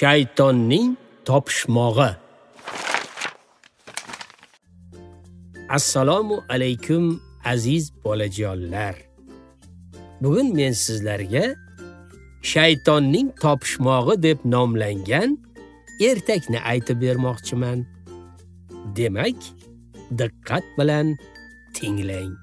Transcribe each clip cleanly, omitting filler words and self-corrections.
Shaytonning topishmog'i. Assalomu alaykum aziz bolajonlar. Bugun men sizlarga shaytonning topishmog'i deb nomlangan ertakni aytib bermoqchiman. Demak, diqqat bilan tinglang.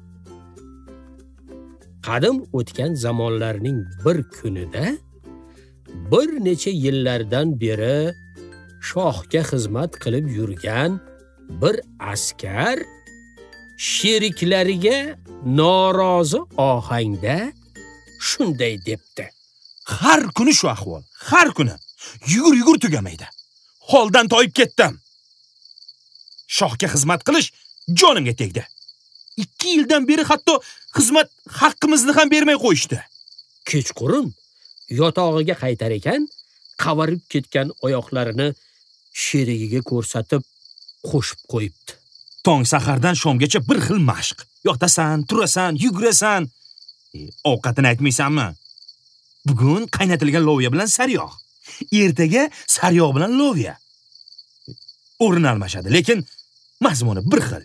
Qadim o'tgan zamonlarning bir kunida bir necha yillardan beri shohga xizmat qilib yurgan bir askar sheriklariga norozi ohangda shunday debdi. Har kuni shu ahvol, har kuni. Yugur tugamaydi. Holdan toyib ketdim. Shohga xizmat qilish jonimga tegdi. 2 yildan beri hatto xizmat haqqimizni ham bermay qo'yishdi. Kechqurun yotog'iga qaytar ekan, qavarib ketgan oyoqlarini sherigiga ko'rsatib qo'shib qo'yibdi. Tong sahardan shomgacha bir xil mashq. Yotasan, turasan, yugurasan. Ovqatini aytmaysanmi? Bugun qaynatilgan loviya bilan sariyog'. Ertaga sariyog' bilan loviya. O'rin almashadi, lekin mazmuni bir xil.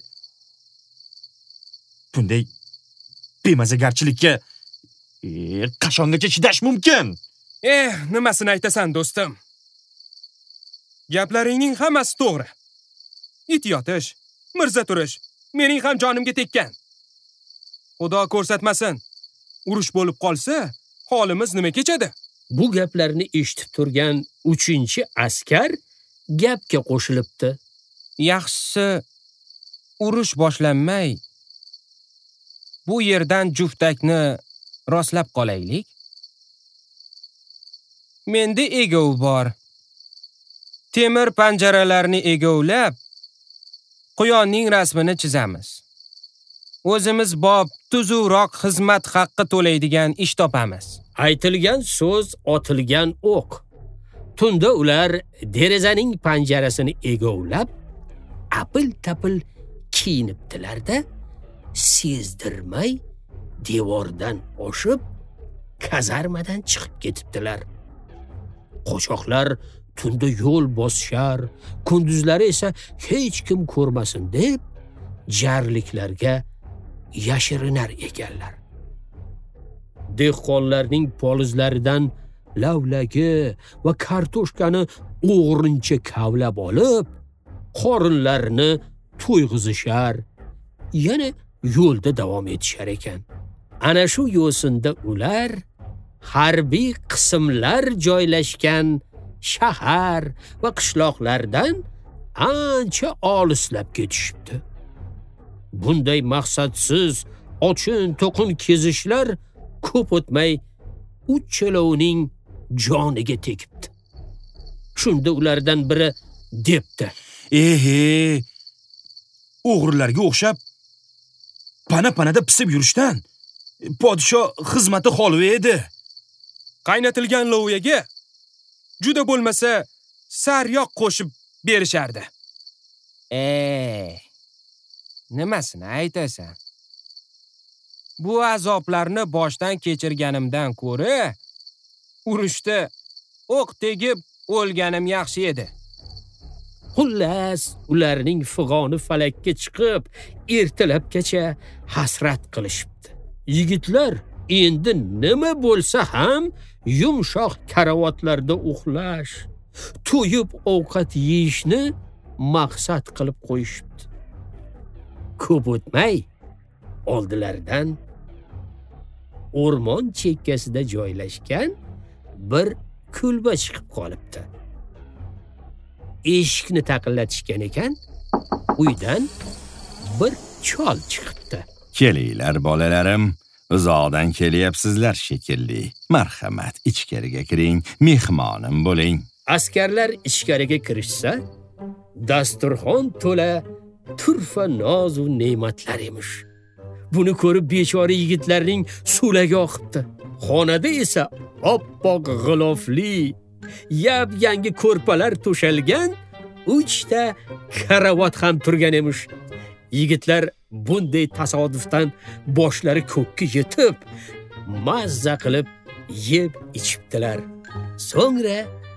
Bunday bemazagarchilikka qachongacha chidash mumkin? Nimasini aytasan, do'stim? Gaplaringning hammasi to'g'ri. It yotish, mirza turish mening ham jonimga tekkan. Xudo ko'rsatmasin, urush bo'lib qolsa, holimiz nima kechadi? Bu gaplarni eshitib turgan 3-askar gapga qo'shilibdi. Yaxshisi, urush boshlanmay, bu yerdan juftakni rostlab qolaylik. Menda egov bor. Temir panjaralarni egovlab, quyonning rasmini chizamiz. O'zimiz bob tuzukroq xizmat haqqi to'laydigan ish topamiz. Aytilgan so'z otilgan o'q. Tunda ular derazaning panjarasini egovlab, apil-tapil kiyinibdilar-da, sezdirmay devordan oshib, kazarmadan chiqib ketibdilar. Qochoqlar tunda yo'l bosishar, kunduzlari esa hech kim ko'rmasin deb jarliklarga yashirinar ekanlar. Dehqonlarning polizlaridan lavlagi va kartoshkani o'g'rincha kavlab olib, qorinlarini to'yg'izishar, yana yo'lda davom etishar ekan. Ana shu yo'sinda ular harbiy qismlar joylashgan shahar va qishloqlardan ancha olislab ketishibdi. Bunday maqsadsiz ochin-to'qin kezishlar ko'p o'tmay uchalovining joniga tegibdi. Shunda ulardan biri debdi: O'g'rilarga o'xshab pana-panada pisib yurishdan podsho xizmati xolib edi. Qaynatilgan loviyaga juda bo'lmasa sariyog' qo'shib berishardi. Nimasini aytasan? Bu azoblarni boshdan kechirganimdan ko'ra, urushda o'q tegib o'lganim yaxshi edi. Xullas, ularning fig'oni falakka chiqib, ertalabgacha hasrat qilishibdi. Yigitlar endi nima bo'lsa ham yumshoq karavotlarda uxlash, to'yib ovqat yeyishni maqsad qilib qo'yishibdi. Ko'p o'tmay oldilaridan o'rmon chekkasida joylashgan bir kulba chiqib qolibdi. Eshikni taqillatishgan ekan, uydan bir chol chiqibdi. Kelinglar bolalarim, uzoqdan kelyapsizlar shekilli. Marhamat, ichkariga kiring, mehmonim bo'ling. Askarlar ichkariga kirishsa, dasturxon to'la turfa noz va ne'matlar emish. Buni ko'rib bechora yigitlarning so'lagi oqibdi. Xonada esa oppoq g'ilofli, yangi ko'rpalar to'shalgan 3 ta karavot ham turgan emish. Yigitlar bunday tasodifdan boshlari ko'kka yetib, mazza qilib yeb ichibdilar. So'ngra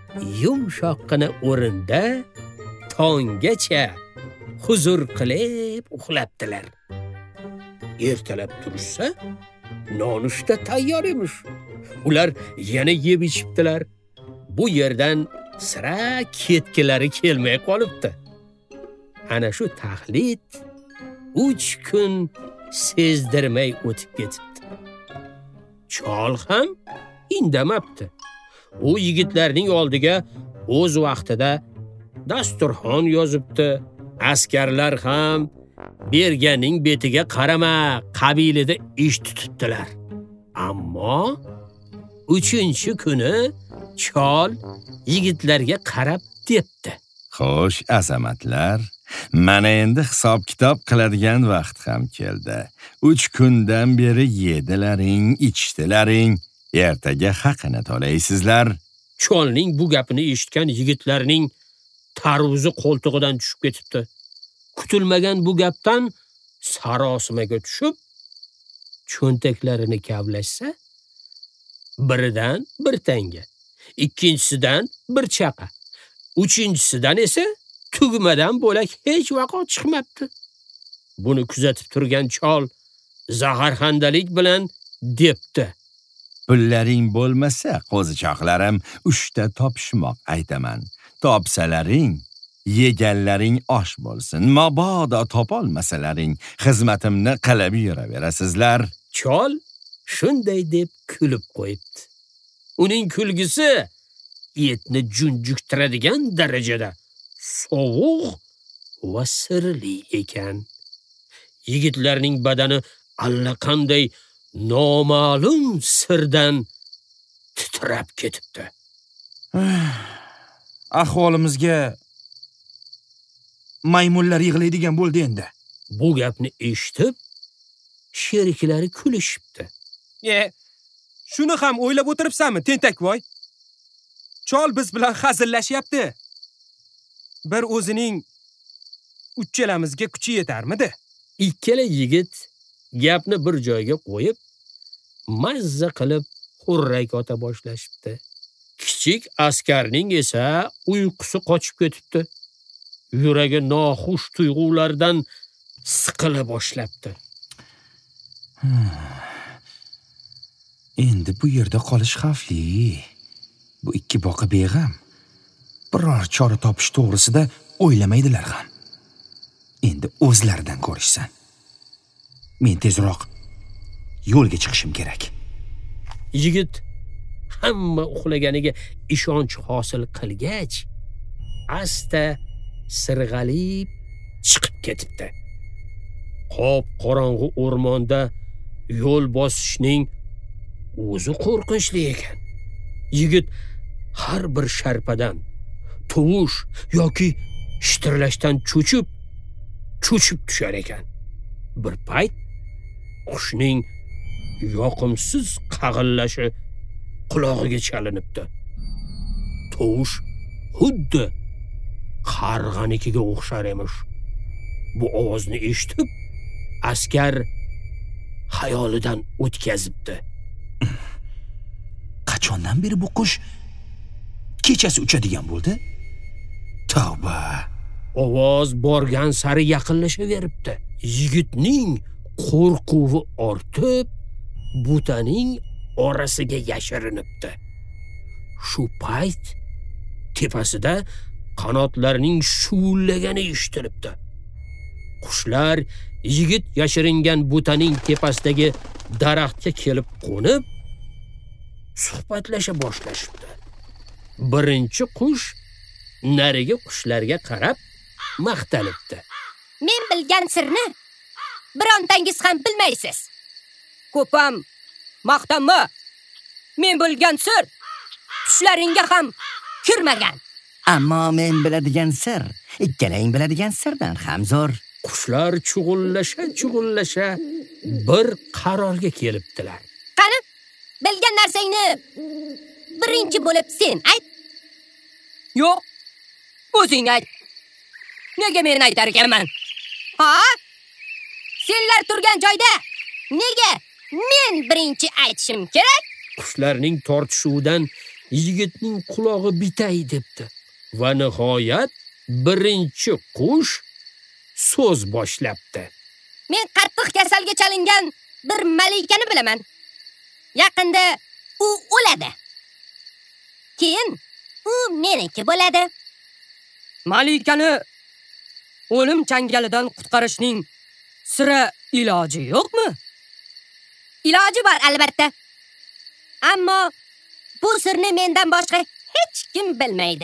yumshoqqina o'rinda tonggacha huzur qilib uxlabdilar. Ertalab tursa, nonushta tayyor emish. Ular yana yeb ichibdilar. Bu yerdan sira ketgilari kelmay qolibdi. Ana shu taxlit 3 kun sezdirmay o'tib ketibdi. Chol ham indamabdi. U yigitlarning oldiga o'z vaqtida dasturxon yozibdi. Askarlar ham berganning betiga qarama qabilida ish tutibdilar. Ammo 3-kuni chol yigitlarga qarab debdi: Xo'sh, azamatlar, mana endi hisob-kitob qiladigan vaqt ham keldi. 3 kundan beri yedilaring, ichdilaring, ertaga haqini to'laysizlar. Cholning bu gapini eshitgan yigitlarning tarvuzi qo'ltig'idan tushib ketibdi. Kutilmagan bu gapdan sarosimaga tushib, cho'ntaklarini kavlashsa, biridan 1 tanga, ikkinchisidan 1 chaqa, uchinchisidan esa tugmadan bo'lak hech vaqo chiqmabdi. Buni kuzatib turgan chol zaharxandalik bilan debdi: Pullaring bo'lmasa, qo'zichoqlarim, 3 ta topishmoq aytaman. Topsalaring, yeganlaring osh bo'lsin. Mabodo topolmasalaring, xizmatimni qilib yuraverasizlar. Chol shunday deb kulib qo'yibdi. Uning kulgisi etni junjuktiradigan darajada sovuq va sirli ekan. Yigitlarning badani allaqanday noma'lum sirdan titrab ketibdi. Ahvolimizga maymunlar yig'laydigan bo'ldi endi. Bu gapni eshitib, sheriklari kulishibdi. Shuni ham o'ylab o'tiribsanmi, tentakvoy? Chol biz bilan hazillashyapti. Bir o'zining uchalamizga kuchi yetarmidi? Ikkala yigit gapni bir joyga qo'yib, mazza qilib xurrak ota boshlashibdi. Kichik askarning esa uyqusi qochib ketibdi. Yuragi noxush tuyg'ulardan siqila boshlabdi. Endi bu yerda qolish xavfli. Bu 2 boqa beg'am biror chora topish to'g'risida o'ylamaydilar ham. Endi o'zlaridan ko'rishsan. Men tezroq yo'lga chiqishim kerak. Yigit hamma uxlaganiga ishonch hosil qilgach, asta sirg'alib chiqib ketibdi. Qop qorong'u o'rmonda yo'l bosishning o'zi qo'rqinchli ekan. Yigit har bir sharpadan, tovush yoki shitirlashdan cho'chib tushar ekan. Bir payt qushning yoqimsiz qag'illashi qulog'iga chalinibdi. Tovush xuddi qarg'anikiga o'xshar emish. Bu ovozni eshitib, askar xayolidan o'tkazibdi. Qachondan beri bu qush kechasi uchadigan bo'ldi? Tavba! Ovoz borgan sari yaqinlashaveribdi. Yigitning qo'rquvi ortib, butaning orasiga yashirinibdi. Shu payt tepasida qanotlarining shuvullagani eshitilibdi. Qushlar yigit yashiringan butaning tepasidagi daraxtga kelib qo'nib, suhbatlasha boshlashibdi. Birinchi qush narigi qushlarga qarab maqtanibdi. Men bilgan sirni birontangiz ham bilmaysiz. Ko'pam maqtanma. Men bilgan sir tushlaringga ham kirmagan. Ammo men biladigan sir, ikkalang biladigan sirdan ham zo'r. Qushlar chug'ullasha bir qarorga kelibdilar. Qani, bilgan narsangni birinchi bo'lib sen ayt. Yo'q, o'zing ayt. Nega men aytar ekanman? Ha? Senlar turgan joyda nega men birinchi aytishim kerak? Qushlarning tortishuvidan yigitning qulog'i bitay debdi. Va nihoyat birinchi qush so'z boshlabdi. Men qattiq kasalga chalingan bir malikani bilaman. Yaqinda u o'ladi. Keyin u meniki bo'ladi. Malikani o'lim changalidan qutqarishning sira iloji yo'qmi? Iloji bor albatta. Ammo bu sirni mendan boshqa hech kim bilmaydi.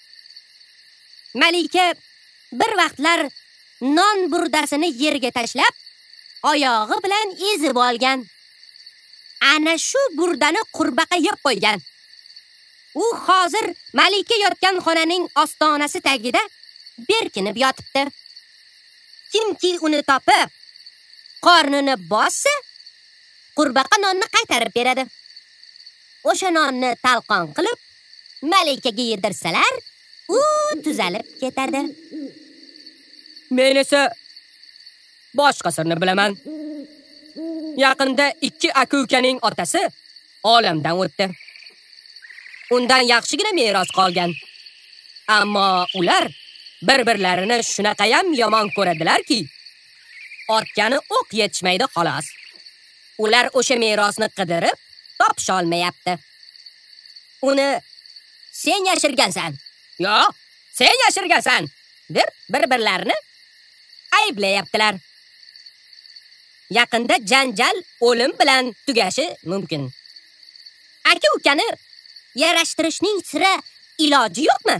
Malika bir vaqtlar non burdasini yerga tashlab, oyog'i bilan ezib olgan. Ana shu burdani qurbaqa yeb qo'ygan. U hozir Malika yotgan xonaning ostonasi tagida berkinib yotibdi. Kimki uni topib, qornini bossa, qurbaqa nonni qaytarib beradi. O'sha nonni talqon qilib, Malikaga yedirsalar, u tuzalib ketadi. Men esa boshqa sirni bilaman. Yaqinda 2 aka-ukaning otasi olamdan o'tdi. Undan yaxshigina meros qolgan. Ammo ular bir-birlarini shunaqa ham yomon ko'radilarki, otgani o'q yetishmaydi xolos. Ular o'sha merosni qidirib topisha olmayapti. Uni sen yashirgansan. Yo, sen yashirgansan deb bir-birlarini ayblayaptilar. Yaqinda janjal o'lim bilan tugashi mumkin. Aka-ukani yarashtirishning sira iloji yo'qmi?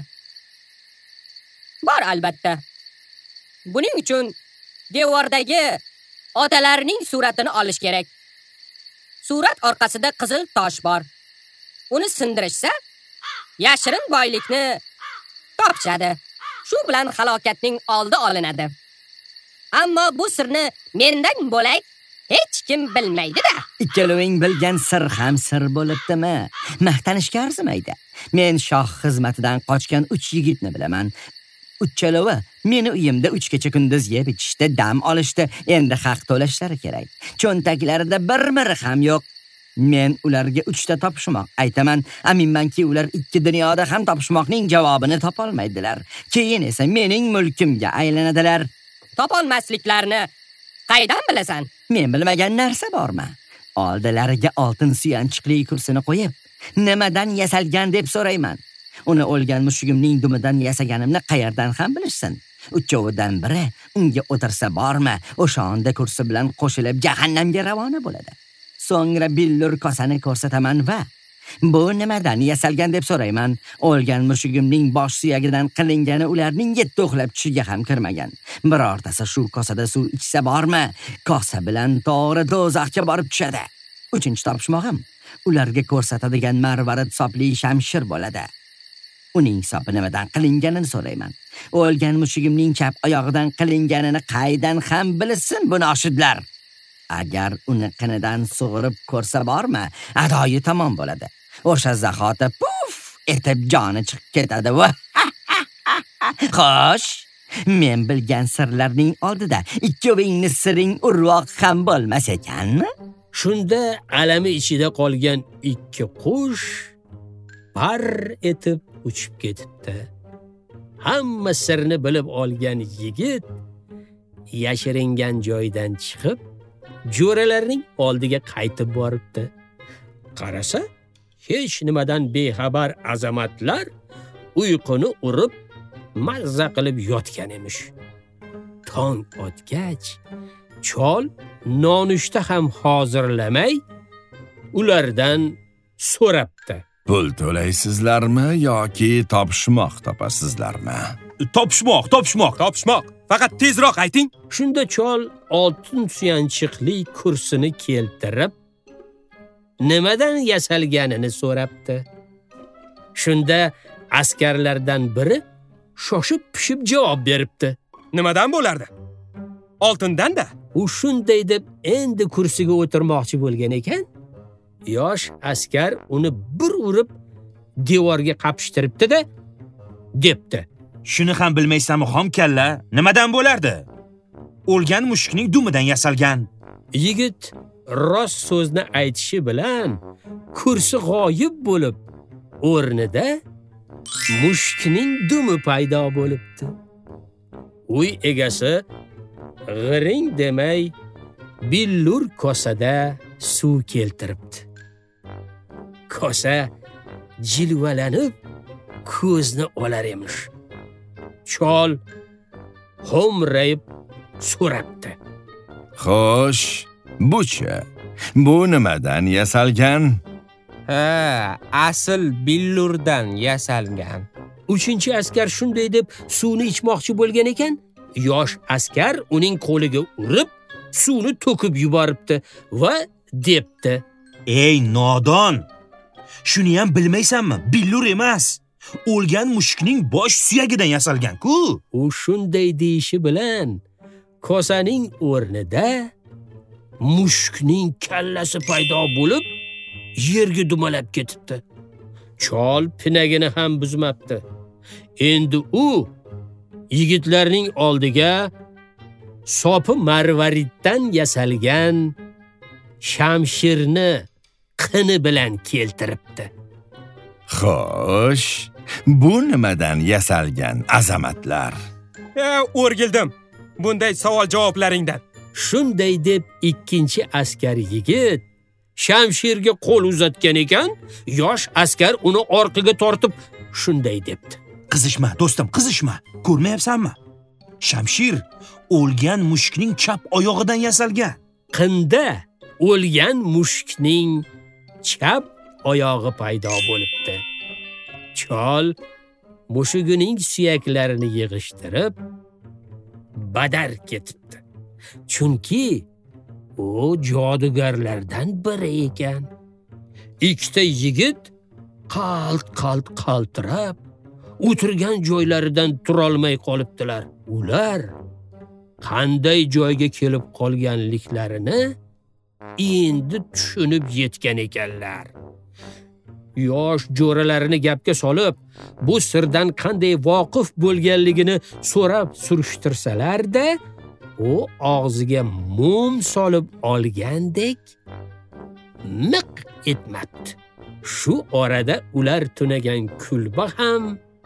Bor albatta. Buning uchun devordagi otalarning suratini olish kerak. Surat orqasida qizil tosh bor. Uni sindirishsa, yashirin boylikni topishadi. Shu bilan halokatning oldi olinadi. Ammo bu sirni mendan bo'lak hech kim bilmaydi-da. Ikkaloving bilgan sir ham sir bo'libdimi? Maqtanishga arzimaydi. Men shoh xizmatidan qochgan 3 yigitni bilaman. Uchalovi meni uyimda 3 kecha kunduz yeb ichishda, dam olishda, endi haq to'lashlari kerak. Cho'ntaklarida bir miri ham yo'q. Men ularga 3 ta topishmoq aytaman. Aminmanki ular 2 dunyoda ham topishmoqning javobini topa olmaydilar. Keyin esa mening mulkimga aylanadilar. Topolmasliklarini qaydan bilasan? Men bilmagan narsa bormi? Oldilariga oltin suyanchiqli kursini qo'yib, nimadan yasalgan deb so'rayman. Uni o'lgan mushugimning dumidan yasaganimni qayerdan ham bilishsin? Uchovidan biri unga o'tirsa bormi, o'sha onda kursi bilan qo'shilib jahannamga ravona bo'ladi. So'ngra billur kosani ko'rsataman va bu nimadan yasalgan deb so'rayman. O'lgan mushugimning bosh suyagidan qilingani ularning 7 o'xlab tushiga ham kirmagan. Birortasi shu kosada suv ichsa bormi, kosa bilan to'g'ri do'zaxga borib tushadi. 3-chi topishmog'im ularga ko'rsatadigan marvarid sopli shamshir bo'ladi. Uning hisobi nimadan qilinganini so'rayman. O'lgan mushugimning chap oyog'idan qilinganini qaydan ham bilsin bu noshudlar? Agar uni qinidan sug'urib ko'rsa bormi, adoyi tamom bo'ladi. O'sha zahoti puf etib joni chiqib ketadi va xo'sh, men bilgan sirlarning oldida ikkovingni siring urvoq ham bo'lmas ekanmi? Shunda alami ichida qolgan 2 qush par etib uchib ketibdi. Hamma sirni bilib olgan yigit yashiringan joydan chiqib, jo'ralarning oldiga qaytib boribdi. Qarasa, hech nimadan bexabar azamatlar uyquni urib, mazza qilib yotgan emish. Tong otgach, chol nonushta ham hozirlamay ulardan so'rabdi. Pul to'laysizlarmi yoki topishmoq topasizlarmi? Topishmoq. Faqat tezroq ayting. Shunda chol oltin suyanchiqli kursini keltirib, nimadan yasalganini so'rabdi. Shunda askarlardan biri shoshib pishib javob beribdi. Nimadan bo'lardi? Oltindan-da. U shunday deb endi kursiga o'tirmoqchi bo'lgan ekan, yosh askar uni bir urib devorga qapishtiribdi-da, debdi. Shuni ham bilmaysanmi, xom kalla? Nimadan bo'lardi? O'lgan mushukning dumidan yasalgan. Yigit rost so'zni aytishi bilan kursi g'oyib bo'lib, o'rnida mushukning dumi paydo bo'libdi. Uy egasi g'iring demay billur kosada suv keltiribdi. Kosa jilvalanib ko'zni olar emish. Chol ho'mrayib so'rabdi. Xo'sh, bu-chi? Bu nimadan yasalgan? Asl billurdan yasalgan. 3-askar shunday deb suvni ichmoqchi bo'lgan ekan, yosh askar uning qo'liga urib, suvni to'kib yuboribdi va debdi: Ey nodon! Shuni ham bilmaysanmi? Billur emas. O'lgan mushukning bosh suyagidan yasalgan-ku. U shunday deyishi bilan kosaning o'rnida mushukning kallasi paydo bo'lib, yerga dumalab ketibdi. Chol pinagini ham buzmabdi. Endi u yigitlarning oldiga sopi marvariddan yasalgan shamshirni qini bilan keltiribdi. Xo'sh, bu nimadan yasalgan azamatlar? O'rgildim bunday savol-javoblaringdan. Shunday deb 2-askar yigit shamshirga qo'l uzatgan ekan, yosh askar uni orqaga tortib shunday debdi: Qizishma, do'stim, qizishma. Ko'rmayapsanmi? Shamshir o'lgan mushukning chap oyog'idan yasalgan. Qinda o'lgan mushukning chap oyog'i paydo bo'libdi. Chol mushugining suyaklarini yig'ishtirib badar ketibdi. Chunki u jodugarlardan biri ekan. Ikkita yigit qalt qaltirab o'tirgan joylaridan turolmay qolibdilar. Ular qanday joyga kelib qolganliklarini endi tushunib yetgan ekanlar. Yosh jo'ralarini gapga solib, bu sirdan qanday voqif bo'lganligini so'rab surishtirsalar-da, u og'ziga mum solib olgandek miq etmabdi. Shu orada ular tunagan kulba ham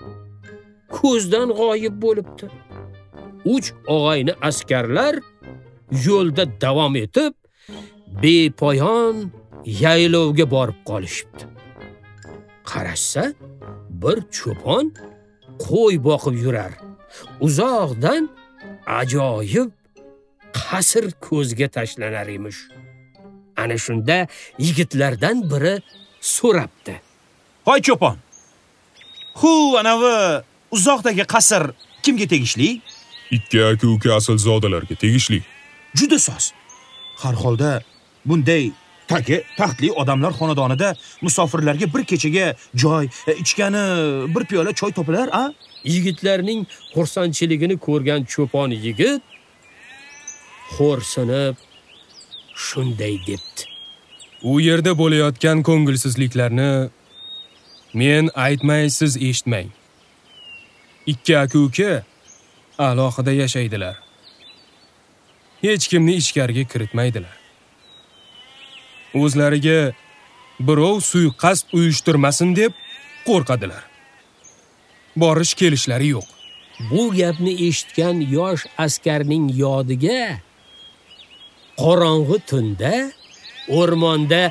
ko'zdan g'oyib bo'libdi. 3 og'ayni askarlar yo'lda davom etib, bepoyon yaylovga borib qolishibdi. Qarashsa, bir cho'pon qo'y boqib yurar. Uzoqdan ajoyib qasr ko'zga tashlanar emish. Ana shunda yigitlardan biri so'rabdi: Hoy cho'pon. Anavi uzoqdagi qasr kimga tegishli? 2 aka-uka aslzodalarga tegishli. Juda soz. Har holda bunday taxtli odamlar xonadonida musofirlarga bir kechaga joy, ichgani bir piyola choy topilar, a? Yigitlarning xursandchiligini ko'rgan cho'pon yigit xo'rsinib shunday debdi: U yerda bo'layotgan ko'ngilsizliklarni men aytmay siz eshitmang. 2 aka-uka alohida yashaydilar. Hech kimni ichkariga kiritmaydilar. O'zlariga birov suiqasd uyushtirmasin deb qo'rqadilar. Borish kelishlari yo'q. Bu gapni eshitgan yosh askarning yodiga qorong'u tunda o'rmonda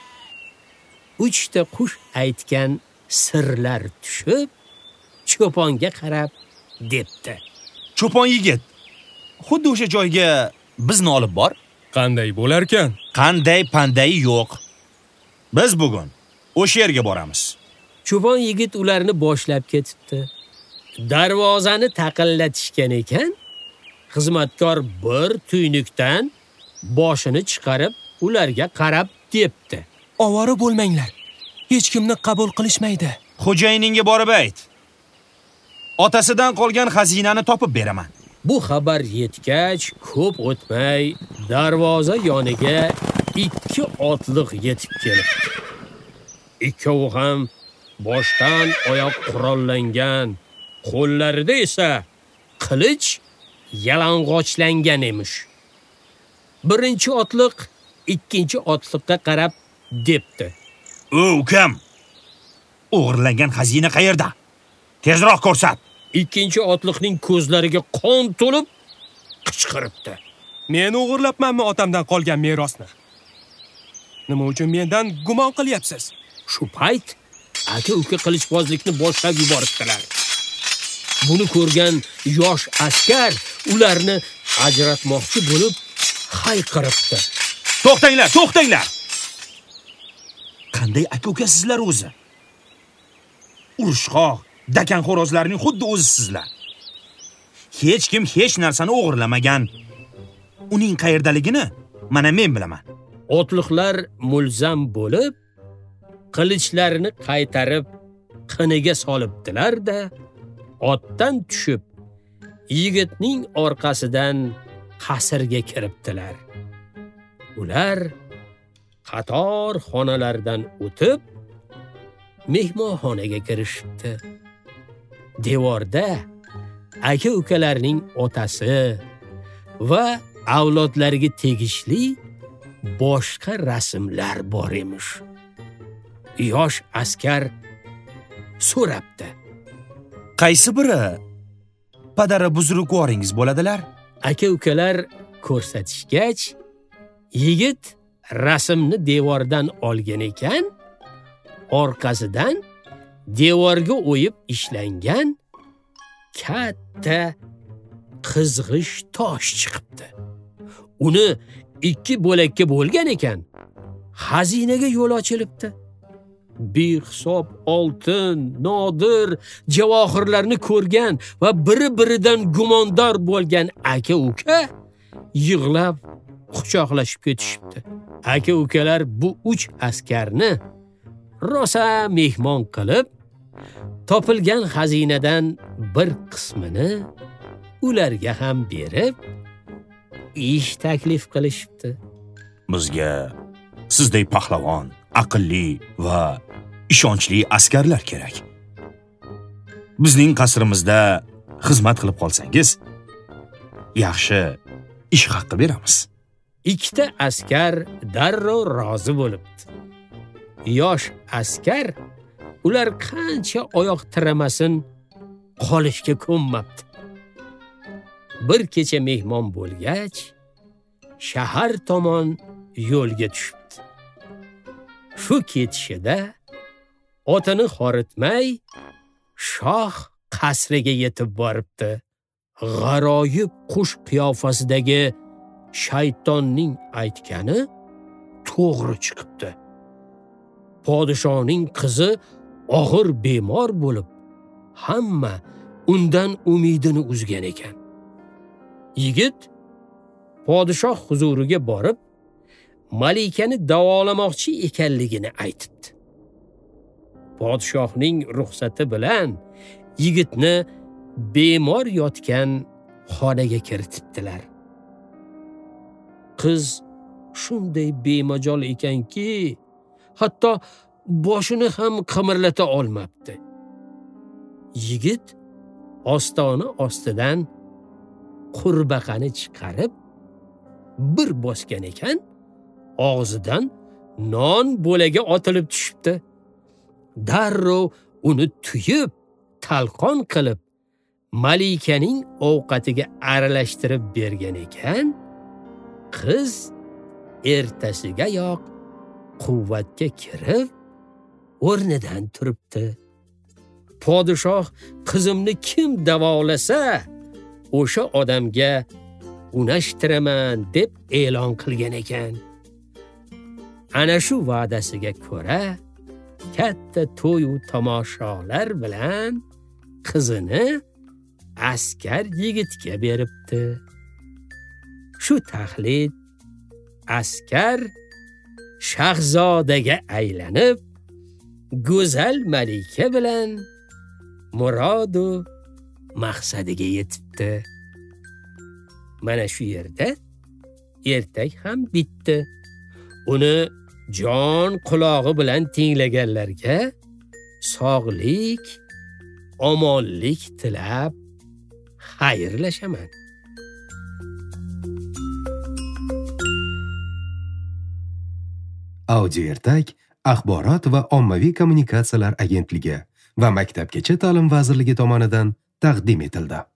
3 ta qush aytgan sirlar tushib, cho'ponga qarab debdi: Cho'pon yigit, xuddi o'sha joyga bizni olib bor. Qanday bo'larkan? Qanday pandayi yo'q. Biz bugun o'sha yerga boramiz. Cho'pon yigit ularni boshlab ketibdi. Darvozani taqillatishgan ekan, xizmatkor bir tuynukdan boshini chiqarib ularga qarab debdi: Ovora bo'lmanglar. Hech kimni qabul qilishmaydi. Xo'jayiningga borib ayt. Otasidan qolgan xazinani topib beraman. Bu xabar yetgach, ko'p o'tmay darvoza yoniga 2 otliq yetib kelibdi. Ikkovi ham boshdan oyoq qurollangan, qo'llarida esa qilich yalang'ochlangan emish. Birinchi otliq ikkinchi otliqqa qarab debdi: "O, ukam, O'g'irlangan xazina qayerda? Tezroq ko'rsat. Ikkinchi otliqning ko'zlariga qon to'lib qichqiribdi. Men o'g'irlabmanmi otamdan qolgan merosni? Nima uchun mendan gumon qilyapsiz? Shu payt aka-uka qilichbozlikni boshlab yuboribdilar. Buni ko'rgan yosh askar ularni ajratmoqchi bo'lib hayqiribdi. To'xtanglar, to'xtanglar. Qanday aka-ukasizlar o'zi? Urushqoq, dakan xo'rozlarining xuddi o'zisizlar. Hech kim hech narsani o'g'irlamagan. Uning qayerdaligini mana men bilaman. Otliqlar mulzam bo'lib, qilichlarini qaytarib qiniga solibdilar-da, otdan tushib, yigitning orqasidan qasrga kiribdilar. Ular qator xonalardan o'tib, mehmonxonaga kirishibdi. Devorda aka-ukalarning otasi va avlodlariga tegishli boshqa rasmlar bor emish. Yosh askar so'rabdi. Qaysi biri padara buzrukvoringiz bo'ladilar? Aka-ukalar ko'rsatishgach, yigit rasmni devordan olgan ekan, orqasidan devorga o'yib ishlangan katta qizg'ish tosh chiqibdi. Uni ikki bo'lakka bo'lgan ekan, xazinaga yo'l ochilibdi. Behisob oltin, nodir javohirlarni ko'rgan va biri-biridan gumondor bo'lgan aka-uka yig'lab quchoqlashib ketishibdi. Aka-ukalar bu 3 askarni rosa mehmon qilib, topilgan xazinadan bir qismini ularga ham berib, ish taklif qilishibdi. Bizga sizdek pahlavon, aqlli va ishonchli askarlar kerak. Bizning qasrimizda xizmat qilib qolsangiz, yaxshi ish haqqi beramiz. Ikkita askar darrov rozi bo'libdi. Yosh askar ular qancha oyoq tiramasin qolishga ko'nmabdi. Bir kecha mehmon bo'lgach, shahar tomon yo'lga tushibdi. Shu ketishida otini xoritmay shoh qasriga yetib boribdi. G'aroyib qush qiyofasidagi shaytonning aytgani to'g'ri chiqibdi. Podshoning qizi og'ir bemor bo'lib, hamma undan umidini uzgan ekan. Yigit podshoh huzuriga borib, malikani davolamoqchi ekanligini aytibdi. Podshohning ruxsati bilan yigitni bemor yotgan xonaga kiritibdilar. Qiz shunday bemajol ekanki, hatto boshini ham qimirlata olmabdi. Yigit ostona ostidan qurbaqani chiqarib bir bosgan ekan, og'zidan non bo'lagi otilib tushibdi. Darrov uni tuyib, talqon qilib, malikaning ovqatiga aralashtirib bergan ekan, qiz ertasigayoq quvvatga kirib, o'rnidan turibdi. Podshoh qizimni kim davolasa, o'sha odamga unashtiraman deb e'lon qilgan ekan. Ana shu va'dasiga ko'ra, katta to'y va tomoshalar bilan qizini askar yigitga beribdi. Shu taxlit askar shahzodaga aylanib, go'zal malika bilan murod va maqsadiga yetibdi. Mana shu yerda ertak ham bitdi. Uni jon qulog'i bilan tinglaganlarga sog'lik, omonlik tilab xayrlashaman. Audio ertak Axborot va ommaviy kommunikatsiyalar agentligi va Maktabgacha ta'lim vazirligi tomonidan taqdim etildi.